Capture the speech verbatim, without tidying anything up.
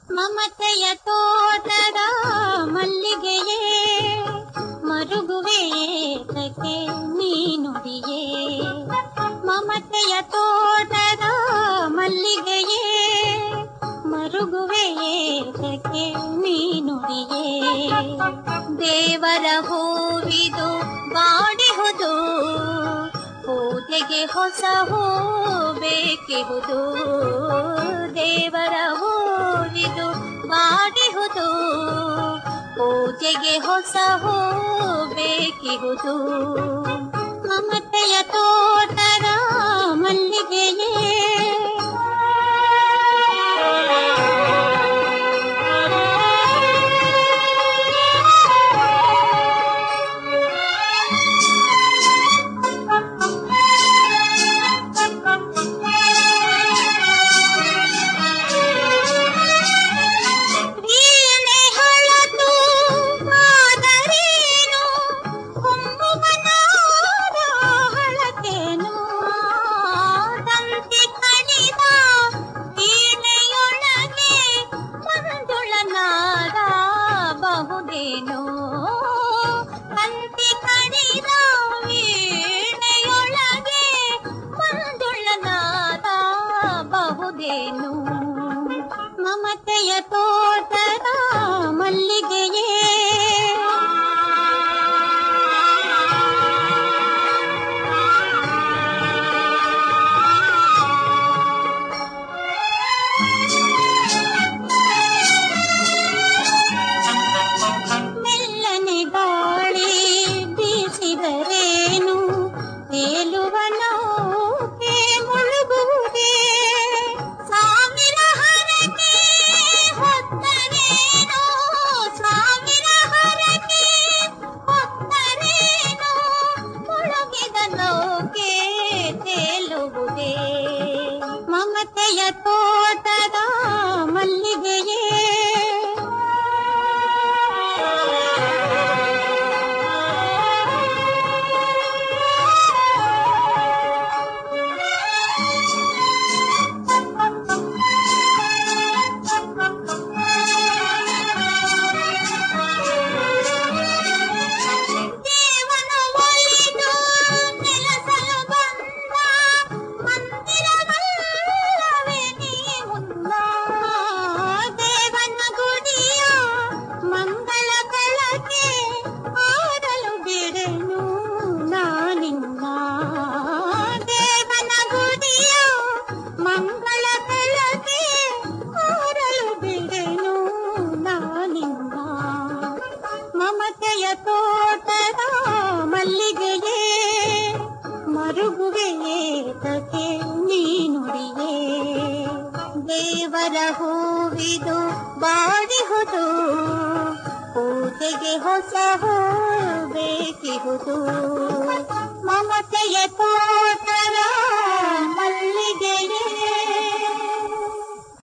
ಮಮತೆಯ ತೋಟದ ಮಲ್ಲಿಗೆಯೇ ಮರುಗುವೆ ಏತಕ್ಕೆ ನೀ ನುಡಿಯೇ. ಮಮತೆಯ ತೋಟದ ಮಲ್ಲಿಗೆಯೇ ಮರುಗುವೆ ಏತಕ್ಕೆ ನೀ ನುಡಿಯೇ. ದೇವರ ಹೂವಿದು ಬಾಡಿಹುದು ಪೂಜೆಗೆ ಹೊಸ ಹೂ ಬೇಕಿಹುದು. ದೇವರ ಹೂವಿದು ಬಾಡಿಹುದು ಪೂಜೆಗೆ ಹೊಸ ಹೂ ಬೇಕಿಹುದು. ಮಮತೆಯ ತೋಟದ ಮಲ್ಲಿಗೆಯೇ ಅಂತಿ ಕಣಿದ ವೀಣೆಯೊಳಗೆ ಮಂಜುಳನಾದ ಬಹುದೇನು. ಮಮತೆಯ ತೋಟದ ಮಲ್ಲಿಗೆಯೇ ಮಮತೆಯ ತೋಟದ ಮಲ್ಲಿಗೆಯೇ. ಮಮತೆಯ ತೋಟದ ಮಲ್ಲಿಗೆಯೇ ಮರುಗುವೆ ಏತಕ್ಕೆ ನೀ ನುಡಿಯೇ. ದೇವರ ಹೂವಿದು ಬಾಡಿಹುದು ಪೂಜೆಗೆ ಹೊಸ ಹೂ ಬೇಕಿಹುದು. ಮಮತೆಯ ತೋಟದ